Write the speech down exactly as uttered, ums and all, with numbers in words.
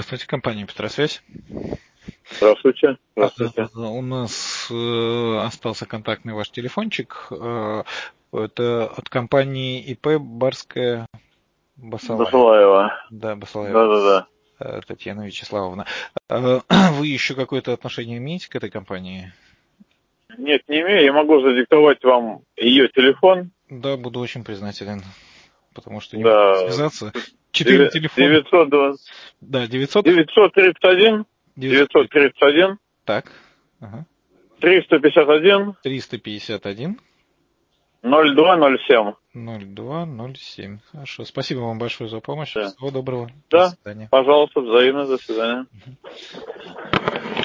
Здравствуйте, компания Петросвязь. Здравствуйте. Здравствуйте. У нас э, остался контактный ваш телефончик. Э, это от компании ИП Барская Басалаева. Басалаева. Да, Басалаева. Да-да-да. Э, Татьяна Вячеславовна. Э, вы еще какое-то отношение имеете к этой компании? Нет, не имею. Я могу задиктовать вам ее телефон. Да, буду очень признателен, потому что не могу Да. связаться. Четыре телефона. девятьсот двадцать Да, девятьсот. девятьсот тридцать один. девятьсот тридцать один. Так. Ага. триста пятьдесят один. триста пятьдесят один. ноль два ноль семь. ноль два ноль семь. Хорошо. Спасибо вам большое за помощь. Да. Всего доброго. Да. До свидания. Пожалуйста, взаимно. До свидания.